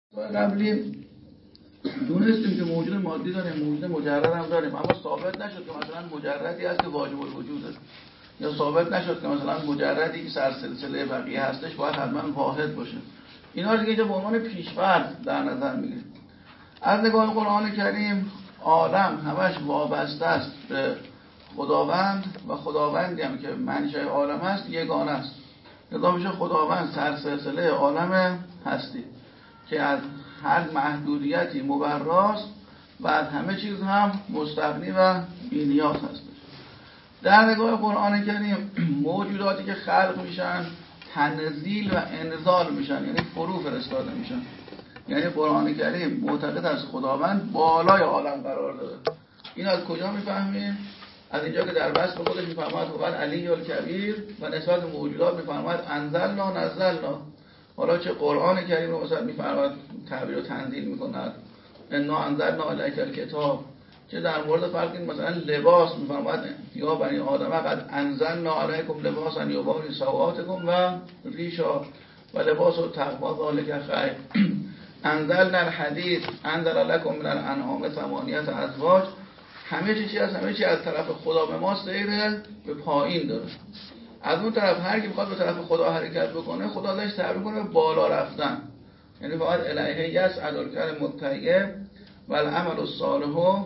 قبلی دونستیم که موجود مادی داریم، موجود مجرد هم داریم، اما ثابت نشد که مثلا مجردی هست که واجب الوجوده، یا ثابت نشد که مثلا مجردی که سر سلسله بقیه هستش باید حتما واحد باشه. اینا رو دیگه اینجا به عنوان پیش‌فرض در نظر میگیریم. از نگاه قرآن کریم عالم همش وابسته است به خداوند و خداوندی هم که منشأ عالم هست یگانه است. لذا میشه خداوند سر سلسله عالم هستی که از هر محدودیتی مبراست و از همه چیز هم مستغنی و بی‌نیاز هستش. در نگاه قرآن کریم موجوداتی که خلق میشن تنزیل و انزال میشن، یعنی فرو فرستاده میشن. یعنی قرآن کریم معتقد از خداوند بالای عالم قرار داده. این از کجا میفهمیم؟ از اینجا که در وصف خودش میفرماید هو العلی الکبیر و نسبت به موجودات میفرماید انزلنا نزلنا. حالا چه قرآن کریم رو مثلا میفرماید تعبیر و تنزیل میکند انا انزلنا الیک الکتاب، چه در مورد فرق مثلا لباس میفرماید یا بنی آدم قد انزلنا علیکم لباسا یواری سوآتکم و ریشا و لباس و تقوا ذلک خیر. انزلنا الحدید انزل لکم من الانعام ثمانیة ازواج. همه چی از طرف خدا به ما سیر به پایین داره. از اون طرف هر کی بخواد به طرف خدا حرکت بکنه خدا ازش تعبیر کنه بالا رفتن، یعنی فقط الیه یسعد الکلم الطیب و العمل الصالح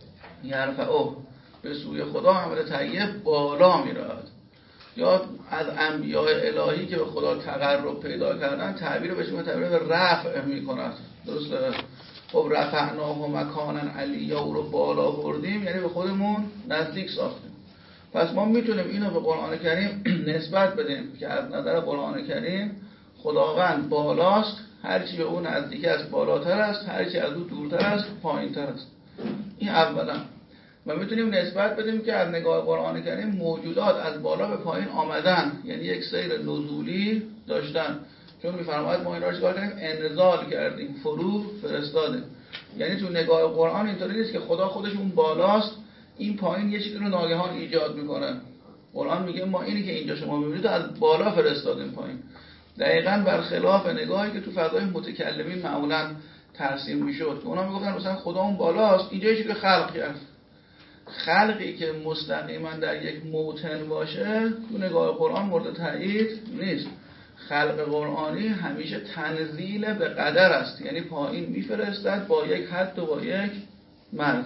یرفعه، به سوی خدا عمل طیب بالا میرود. یا از انبیاء الهی که به خدا تقرب پیدا کردن تعبیر بهش میگن تعبیر به رفع میکند. درسته؟ خب رفعناه مکانا علیا، او رو بالا بردیم یعنی به خودمون نزدیک ساختیم. پس ما میتونیم اینو به قرآن کریم نسبت بدیم که از نظر قرآن کریم خداوند بالاست، هرچی به اون نزدیک است بالاتر است، هرچی از او دورتر است پایینتر است. این اولا. و میتونیم نسبت بدیم که از نگاه قرآن کریم موجودات از بالا به پایین آمدن، یعنی یک سیر نزولی داشتن، چون میفرماید ما اینا رو چیکار کردیم؟ انزال کردیم، فرو فرستادیم. یعنی تو نگاه قرآن اینطوری نیست که خدا خودش اون بالاست این پایین یه چیزی رو ناگهان ایجاد میکنه. قرآن میگه ما اینی که اینجا شما میبینید از بالا فرستادیم پایین. دقیقاً برخلاف نگاهی که تو فضای متکلمین معمولاً ترسیم میشد. اونا میگفتن مثلا خدا اون بالاست، اینجا یه چیزی خلق کرد. خلقی که مستقیما در یک موطن باشه تو نگاه قرآن مورد تایید نیست. خلق قرآنی همیشه تنزیل به قدر است، یعنی پایین میفرستد با یک حد و با یک مرز.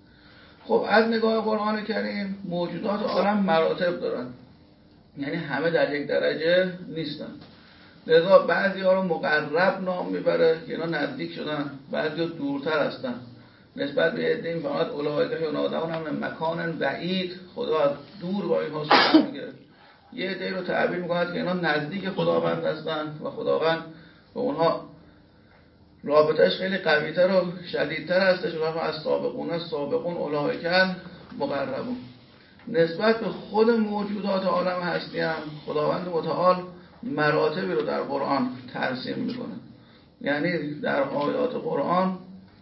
خب از نگاه قرآن کریم موجودات عالم مراتب دارن، یعنی همه در یک درجه نیستن. لذا بعضی ها رو مقرب نام میبره که اینا نزدیک شدن، بعضی ها دورتر هستن. نسبت به عده میفرماید اولئک ینادون من مکان بعید، خدا دور با اینها سخن میگه. یه عده رو تعبیر میکند که اینا نزدیک خداوند هستن و خداوند به اونها رابطهش خیلی قوی‌تر و شدیدتر هستش. و از سابقون اولئک مقربون. نسبت به خود موجودات عالم هستی هم خداوند متعال مراتبی رو در قرآن ترسیم میکنه. یعنی در آیات قرآن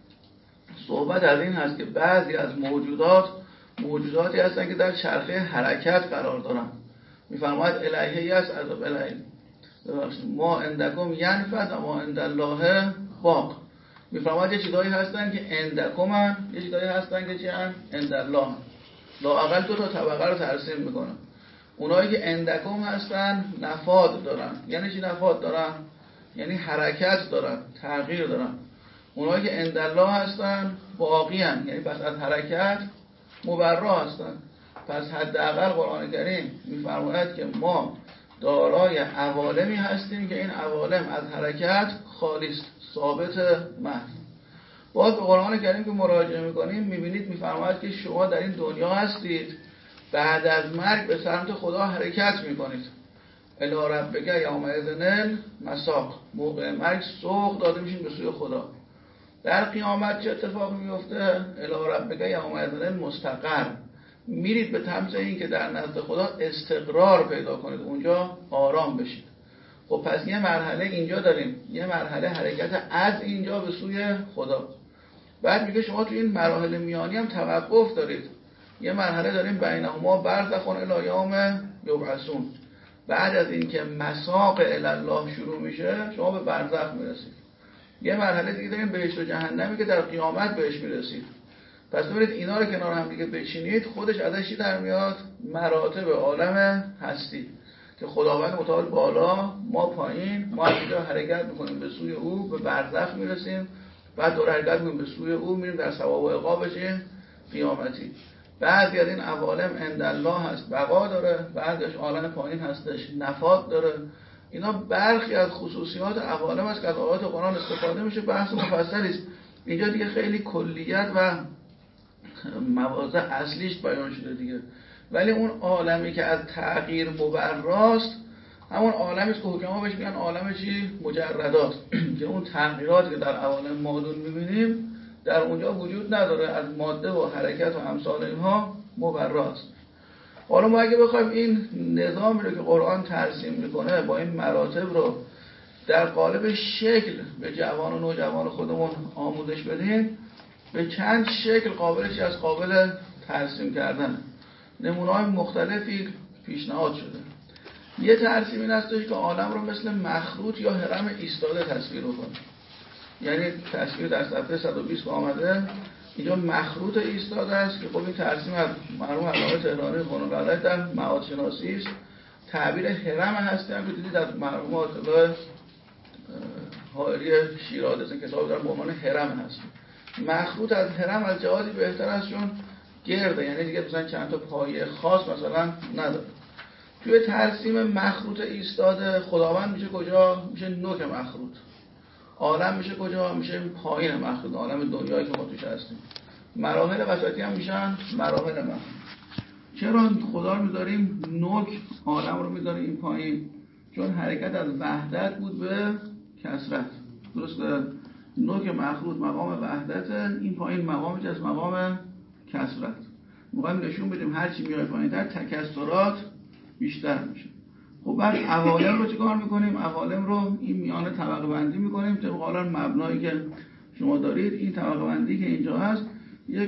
صحبت از این هست که بعضی از موجوداتی هستن که در چرخه حرکت قرار دارن. میفرماید الیه یسعد الیه ما عندکم ینفد و ما عند الله باق. میفرماید یه چیزایی هستن که عندکم هن، یه چیزایی هستن که چی هن؟ عند الله. لااقل دو تا طبقه رو ترسیم میکنن. اونایی که عندکم هستن نفاد دارن. یعنی چی نفاد دارن؟ یعنی حرکت دارن، تغییر دارن. اونایی که عند الله هستن باقی هن، یعنی پس از حرکت مبرا هستن. پس حداقل قرآن کریم میفرماید که ما دارای عوالمی هستیم که این عوالم از حرکت خالی است، ثابت محض. باز به قرآن کریم که مراجعه میکنیم میبینید میفرماید که شما در این دنیا هستید، بعد از مرگ به سمت خدا حرکت میکنید. الی ربک یومئذ المساق، موقع مرگ سوق داده میشین به سوی خدا. در قیامت چه اتفاقی میفته؟ الی ربک یومئذ المستقر، میرید به طمس این که در نزد خدا استقرار پیدا کنید، اونجا آرام بشید. خب پس یه مرحله اینجا داریم، یه مرحله حرکت از اینجا به سوی خدا. بعد میگه شما تو این مراحل میانی هم توقف دارید. یه مرحله داریم بینهما برزخ الی یوم یبعثون. بعد از این که مساق الی الله شروع میشه شما به برزخ میرسید. یه مرحله دیگه داریم بهشت و جهنمی که در قیامت بهش میرسید. پس ببینید اینا رو کنار هم دیگه بچینید، خودش ازش چی در میاد؟ مراتب عالم هستی که خداوند متعال بالا، ما پایین، ما از اینجا حرکت میکنیم به سوی او، به برزخ میرسیم، بعد دور حرکت میکنیم به سوی او، میریم در ثواب و عقابش قیامتی. بعضی از این عوالم عند الله هست، بقا داره، بعضیش عالم پایین هستش نفاد داره. اینا برخی از خصوصیات عوالم است که از آیات قرآن استفاده میشه، بحث مفصلی است. اینجا دیگه خیلی کلیت و مواضع اصلیش بیان شده دیگه. ولی اون عالمی که از تغییر مبراست، همون عالمی است که حکما بهش میگن عالم چی؟ مجردات که اون تغییراتی که در عوالم مادون میبینیم در اونجا وجود نداره، از ماده و حرکت و امثال اینها مبراست. حالا ما اگه بخوایم این نظامی رو که قرآن ترسیم میکنه با این مراتب رو در قالب شکل به جوان و نوجوان خودمون آموزش بدیم، به چند شکل قابلش از قابل ترسیم کردن. نمونه‌های مختلفی پیشنهاد شده. یه ترسیم این هستش که عالم رو مثل مخروط یا هرم ایستاده تصویر کنه. یعنی تصویر در صفحه 120 آمده، اینجا مخروط ایستاده است که خب این ترسیم از مرحوم علامه تهرانی قانون‌الله در معاد شناسی است. تعبیر هرم هستی هم که دیدید در مرحوم آیت‌الله حائری شیرازی کتاب در عنوان هرم هست. مخروط از هرم از جهازی بهتر است چون گرده، یعنی دیگه مثلا چند تا پایه خاص مثلا نداره. توی ترسیم مخروط ایستاده خداوند میشه کجا؟ میشه نوک مخروط. عالم میشه کجا؟ میشه پایین مخروط، عالم دنیایی که ما توش هستیم. مراحل وسطی هم میشن مراحل مخروط. چرا خدا رو میذاریم نوک، عالم رو میذاریم این پایین؟ چون حرکت از وحدت بود به کثرت. درسته؟ نوک مخروط مقام وحدت، این پایین مقامش از مقام کثرت. میخوایم نشون بدیم هر چی میاد پایین‌تر تکثرات بیشتر میشه. خب بعد عوالم رو چیکار میکنیم؟ عوالم رو این میانه طبقه بندی میکنیم طبق حالا مبنایی که شما دارید. این طبقه بندی که اینجا هست یک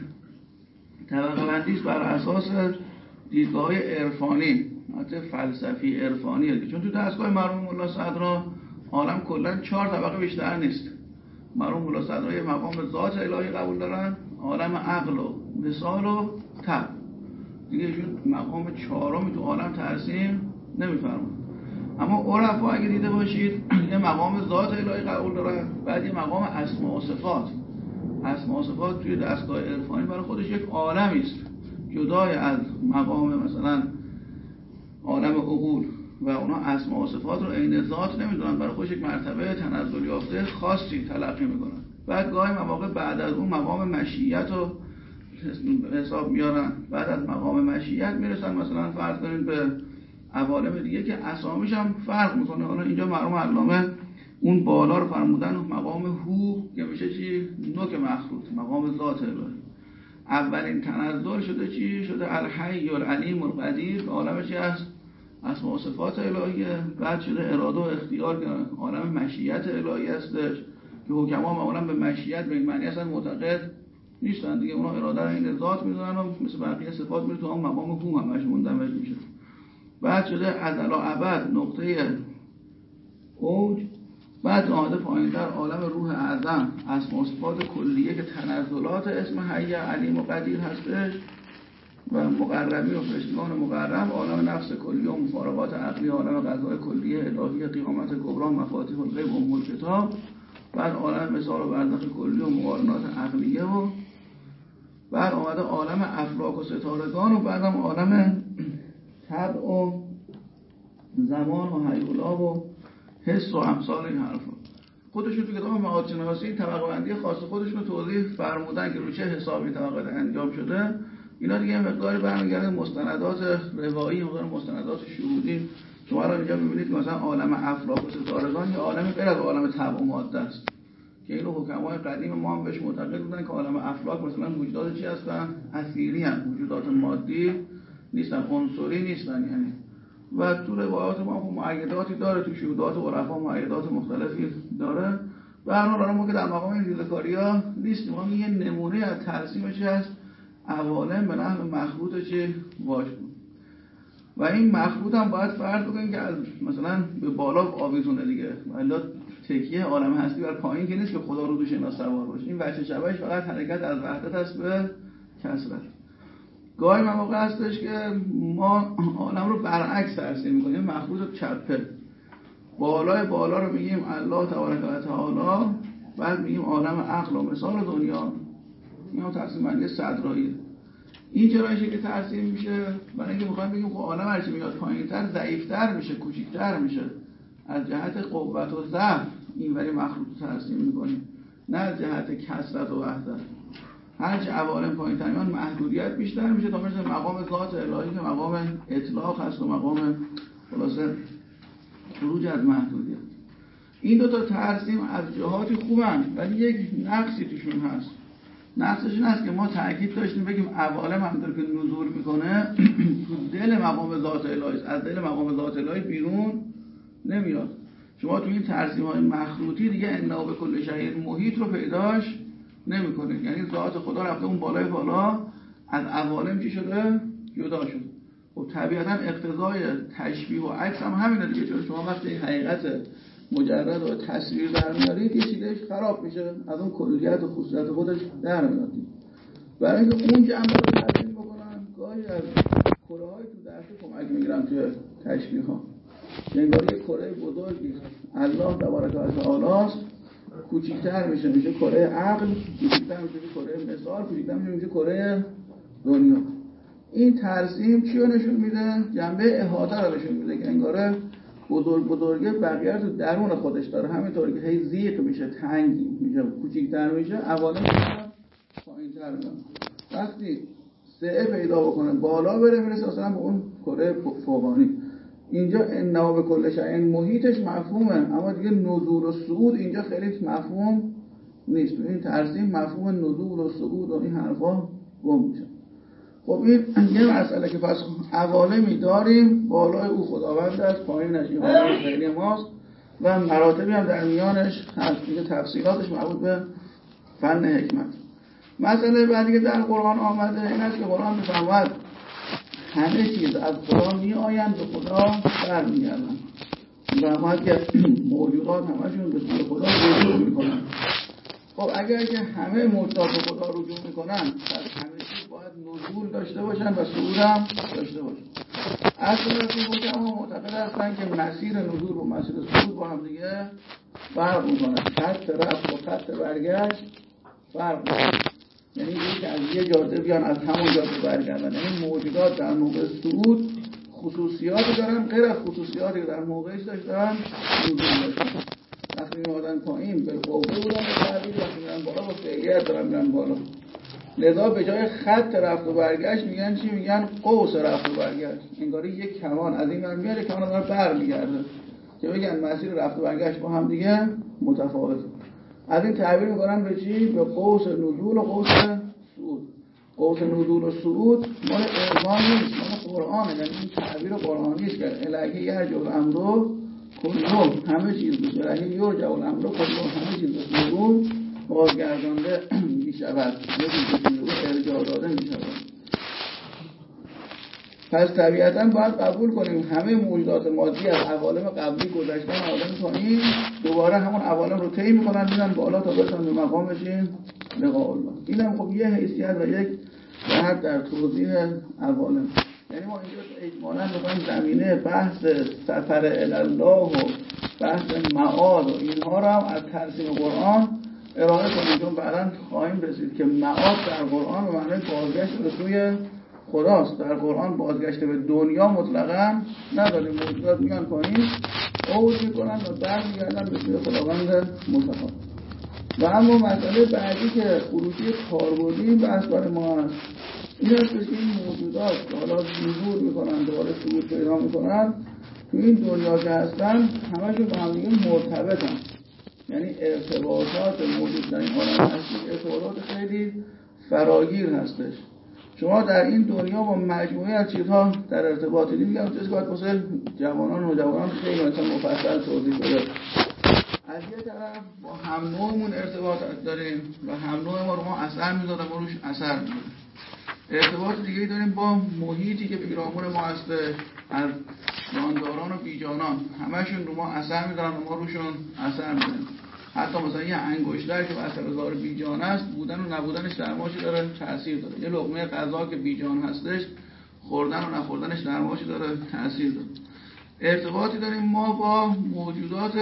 طبقه بندی است بر اساس دیدگاه‌های عرفانی، حتی فلسفی عرفانی، چون تو دستگاه مرحوم ملا صدرا عالم کلا 4 طبقه بیشتر نیست. مرحوم ملا صدرا یه مقام ذات الهی قبول دارن، عالم عقل و مثال و طبع، دیگه ایشون مقام 4می تو عالم ترسیم نمیفرمون. اما عرفا اگه دیده باشید یه مقام ذات الهی قبول دارن، بعد یه مقام اسماء و صفات. اسماء و صفات توی دستگاه عرفانی برای خودش یک عالمی است جدای از مقام مثلا عالم عقول و اونا اسماء و صفات رو عین ذات نمیدونن، برای خودش یک مرتبه تنزل یافته خاصی تلقی میکنن. بعد گاهی مواقع بعد از اون مقام مشیت رو حساب میارن، بعد از مقام مشیت میرسن مثلا فرض کنید به عوالم دیگه که اسامیش هم فرق میکنه. حالا اینجا مرحوم علامه اون بالا رو فرمودن مقام هو که میشه چی؟ نوک مخروط، مقام ذات الهی. اولین تنزل شده چی؟ شده الحی العلیم القدیر، عالم چی هست؟ اسماء و صفات الهیه. بعد شده اراده و اختیار که عالم مشیت الهی هستش که حکما معمولا به مشیت به این معنی اصلا معتقد نیستن دیگه، اونا اراده رو این ذات میدونن و مثل بقیه صفات میره تو اون مقام هو همش مندمج میشه. بعد شده ازل و ابد نقطه اوج. بعد آمده پایین‌تر عالم روح اعظم، اسماء و صفات کلیه که تنزلات اسم حی علیم و قدیر هستش و مقربی و فرشتگان مقرب، عالم نفس کلی و مفارقات عقلی، عالم قضای کلیه الهی قیامت کبری، مفاتیح الغیب و ام الکتاب. بعد عالم مثال و برزخ کلی و مقارنات عقلیه و بعد آمده عالم افلاک و ستارگان و بعدم عالم طبع و زمان و هیولا و حس و امثال این حرفا. خودشون تو کتاب معاد شناسی طبقه بندی خاص خودشون توضیح فرمودن که رو چه حسابی طبقه انجام شده. اینا دیگه مقداری برمیگرده مستندات روایی و مستندات شهودی. شما الان اینجا می‌بینید که مثلا عالم افلاک و ستارگان یه عالم غیر از عالم طبع و ماده است که اینو حکمای قدیم ما هم بهش معتقد بودن که عالم افلاک مثلا موجودات چی هستن؟ اثیری هستن، موجودات مادی نیستن، عنصری نیستن یعنی. و تو روایات ما مؤیداتی داره، تو شهودات و عرفا مؤیدات مختلفی داره. به هر حال ما که در مقام این ریزه‌کاری‌ها نیستیم، ما یه نمونه از ترسیم چی هست عوالم به نحو مخروط چی واژه. و این مخروط هم باید فرض بکنیم که از مثلا به بالا آویزونه دیگه، والا تکیه عالم هستی بر پایین که نیست که خدا رو دوش اینا سوار باشه. این وجه شبهش فقط حرکت از وحدت است به کثرت. گاهی مواقع هستش که ما عالم رو برعکس ترسیم میکنیم، مخلوط چپه، بالا رو میگیم الله تبارک و تعالی، بعد میگیم عالم عقل و مثال دنیا. این هم تقسیم بندی صدراییه. این چرایشه که ترسیم میشه؟ برای اینکه میخوایم بگیم خب عالم هرچی میاد پایینتر ضعیفتر میشه، کوچیکتر میشه. از جهت قوت و ضعف اینوری مخلوق رو ترسیم میکنیم، نه از جهت کثرت و وحدت. هرچی عوالم پایینتر میان محدودیت بیشتر میشه تا مثل مقام ذات الهی که مقام اطلاق هست و مقام خلاصه خروج از محدودیت. این دو تا ترسیم از جهاتی خوبن ولی یک نقصی توشون هست. نقصش این است که ما تأکید داشتیم بگیم عوالم همونطور که نزول میکنه تو دل مقام ذات الهی، از دل مقام ذات الهی بیرون نمیاد. شما تو این ترسیم های مخلوطی دیگه انه به کل شیء محیط رو پیداش نمیکنه. یعنی ذات خدا رفته اون بالای بالا، از عوالم چی شده؟ جدا شده. خب طبیعتا اقتضای تشبیه و عکس هم همینه دیگه، چون شما وقتی حقیقت مجرد و تصویر در میارید یه چیزش خراب میشه، از اون کلیت و خصوصیت خودش در میاد. برای اینکه اون جنبه رو تبیین بکنن گاهی از کره‌های تو درس کمک میگیرن توی تشبیه ها. انگار یک کره بزرگی الله تبارک و تعالی است، کوچیک‌تر میشه کره عقل، کوچیک‌تر میشه کره مثال، کوچیک‌تر میشه کره دنیا. این ترسیم چی رو نشون میده؟ جنبه احاطه رو نشون میده که انگاره بزرگه بقیه رو درون خودش داره، همینطور که هی زیق میشه، تنگ میشه، کوچیک‌تر میشه، عوالم پایین‌تر میاد. وقتی سعه پیدا بکنه بالا بره میرسه اصلا به اون کره فوقانی. اینجا انه به کل شیء محیطش مفهومه، اما دیگه نزول و صعود اینجا خیلی مفهوم نیست. این ترسیم مفهوم نزول و صعود و این حرفا گم میشه. خب این یه مسئله که پس عوالمی داریم بالای او خداوند است، پایینش این عالم خیلی ماست و مراتبی هم در میانش هست که تفصیلاتش مربوط به فن حکمت. مسئله بعدی که در قرآن آمده این است که قرآن می‌فرماید همه چیز از خدا میآیند به خدا برمیگردند. می‌فرماید که موجودات همشون به سوی خدا رجوع میکنن. خب اگر که همه موجودات به خدا رجوع میکنن پس همه چیز باید نزول داشته باشن و صعود هم داشته باشن. اصلا این حکما معتقد هستن که مسیر نزول و مسیر صعود با هم دیگه فرق میکنن. خط رفت و خط برگشت فرق میکنن. یعنی که از یه جاده بیان از همون جاده برگردن. یعنی موجودات در موقع صعود خصوصیاتی دارن غیر از خصوصیاتی که در موقعش داشتن نزول داشتن. وقتی میادن پایین به قوه بودن به تعبیر، وقتی میرن بالا با فعلیت دارن میرن بالا. لذا به جای خط رفت و برگشت میگن چی؟ میگن قوس رفت و برگشت. انگاری یک کمان از این ور میاد یک کمان داره برمیگرده که بگن مسیر رفت و برگشت با هم دیگه متفاوته. از این تعبیر میکنن به چی؟ به قوس نزول و قوس صعود. قوس نزول و صعود مال ارفان نیست، مال قرآنه. یعنی این تعبیر قرآنی است که الهی یرجع الامر کلهم، همه چیز میشه الهی یرجع الامر کلهم، همه چیز به بازگردانده میشود، ارجاع داده میشود. پس طبیعتا باید قبول کنیم همه موجودات مادی از عوالم قبلی گذشتن عوالم پایین دوباره همون عوالم رو طی میکنن میرن بالا تا برسن به مقامش لقاء الله. اینم خب یه حیثیت و یک جهت در توضیح عوالم. یعنی ما اینجا اجمالاً می‌خوایم زمینه بحث سفر الی الله و بحث معاد و اینها رو هم از ترسیم قرآن ارائه کنیم، چون بعداً خواهیم رسید که معاد در قرآن به معنی بازگشت به سوی خداست. در قرآن بازگشت به دنیا مطلقاً نداریم. موجودات میان پایین عود میکنن و برمیگردن به سوی خداوند متعال. و اما مسئله بعدی که خروجی کاربردی بحث برای ما هست این است که این موجودات که حالا نزول میکنن دوباره صعود پیدا میکنن تو این دنیا که هستن همشون با هم دیگه مرتبطن. یعنی ارتباطات موجود در این عالم هستی ارتباطات خیلی فراگیر هستش. شما در این دنیا با مجموعه از چیزها در ارتباطی میگم چیزی که باید واسه جوانان و نوجوانان خیلی مثلا مفصل توضیح بده. از یه طرف با هم نوعمون ارتباط داریم و هم نوع ما رو ما اثر میذاره ما روش اثر میذاره. ارتباط دیگه داریم با محیطی که پیرامون ما هسته، از جانداران و بیجانان همشون رو ما اثر می‌ذارن و ما روشون اثر می‌ذاریم. حتی مثلا یه انگشتر که وسط هزار بیجان است، بودن و نبودنش در ما چی داره؟ تأثیر داره. یه لقمه غذا که بیجان هستش، خوردن و نخوردنش در ما چی داره؟ تأثیر داره. ارتباطی داریم ما با موجودات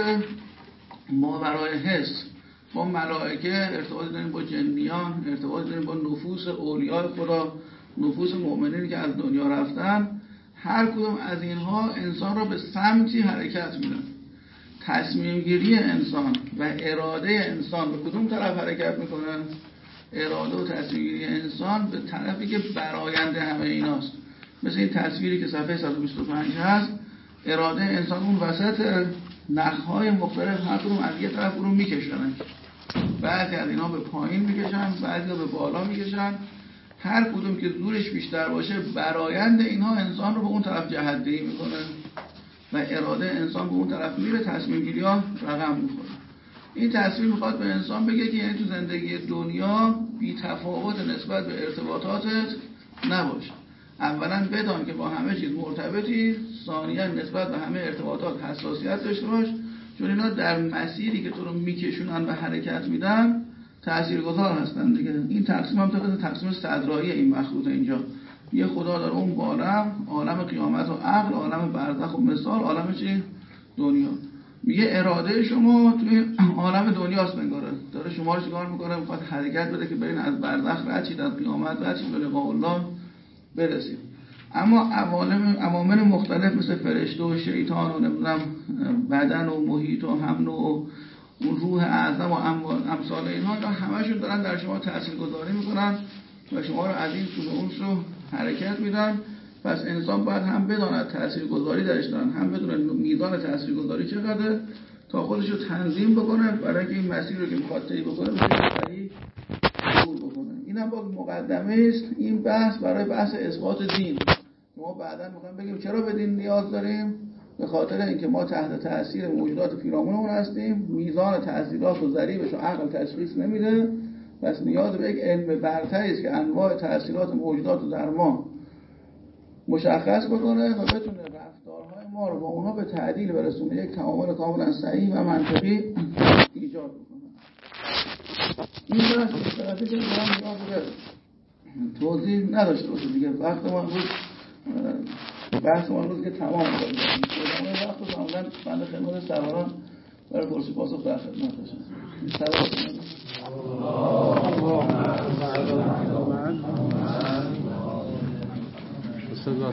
ماورای حس، با ملائکه ارتباطی داریم، با جنیان ارتباطی داریم، با نفوس اولیاء خدا، نفوس مؤمنینی که از دنیا رفتن. هر کدوم از اینها انسان را به سمتی حرکت میدن. تصمیم گیری انسان و اراده انسان به کدوم طرف حرکت میکنن؟ اراده و تصمیم گیری انسان به طرفی که براینده همه ایناست. مثل این تصویری که صفحه 125 هست، اراده انسان اون وسط نخهای مختلف هر کدوم از یه طرف رو میکشنن. بعضی از اینا به پایین میکشن، بعضی به بالا میکشن. هر کدوم که زورش بیشتر باشه برآیند اینها انسان رو به اون طرف جهت‌دهی میکنه و اراده انسان به اون طرف میره، تصمیم گیری ها رقم میخوره. این تصویر میخواد به انسان بگه که یعنی تو زندگی دنیا بی تفاوت نسبت به ارتباطاتت نباشه. اولا بدان که با همه چیز مرتبطی، ثانیا نسبت به همه ارتباطات حساسیت داشته باش، چون اینا در مسیری که تو رو میکشونن و حرکت میدن تاثیرگذار هستن دیگه. این تقسیم هم تقسیم صدرایی این مخلوط اینجا. یه خدا داره اون بالا، عالم قیامت و عقل، عالم برزخ و مثال، عالم چی؟ دنیا. میگه اراده شما توی عالم دنیاست بنگاره، داره شما رو چیکار میکنه؟ میخواد حرکت بده که برین از برزخ رد شید، از قیامت رد شید، به لقاء الله برسید. اما عوامل مختلف مثل فرشته و شیطان و نمیدونم بدن و محیط و حمل و اون روح اعظم و امثال اینها همشون دارن در شما تاثیرگذاری میکنن و شما رو از این سو به اون سو حرکت میدن. پس انسان باید هم بداند تاثیرگذاری درش دارن، هم بدونه میزان تاثیرگذاری چقدره تا خودش رو تنظیم بکنه برای اینکه این مسیر رو که میخواد طی بکنه بتونه عبور بکنه. اینم با مقدمه است این بحث برای بحث اثبات دین. ما بعداً میخوایم بگیم چرا به دین نیاز داریم. به خاطر اینکه ما تحت تاثیر موجودات پیرامونمون هستیم، میزان تاثیرات و ضریبش رو عقل تشخیص نمیده. پس نیاز به یک علم برتری است که انواع تاثیرات موجودات رو در ما مشخص بکنه و بتونه رفتارهای ما رو با اونها به تعدیل برسونه، یک تعامل کاملا صحیح و منطقی ایجاد بکنه. این بحث استراتژی که دارم نیاز به توضیح نداشته باشه دیگه. وقت ما روز بحث ما روز که تمام شد. ادامه وقت رو کاملا بنده خدمت سواران برای پرسش پاسخ در خدمت باشم. استاد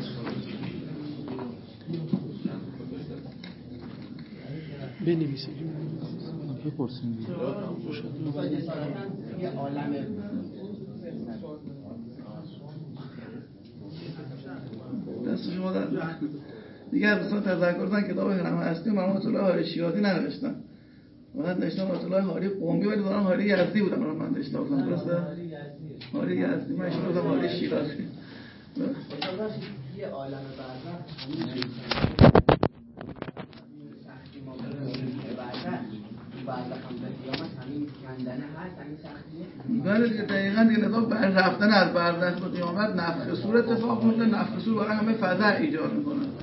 بنویسید بپرسیم یه عالم دست شما در دیگه از دوستان تذکر کردن کتاب هرم هستی مرحوم الله هاشیادی ننوشتن. من نوشتم الله هاری قمی ولی دارم هاری یزدی بودم. من نوشتم درسته؟ هاری یزدی من شما هاری شیرازی. یه عالم برزخ سختی ما برزخ هم به قیامت همین کندنه هست، همین سختیه. بله دیگه دقیقاً دیگه نظام رفتن از برزخ به قیامت نفخ صور اتفاق میفته. نفخ صور برای همه فزع ایجاد میکنه.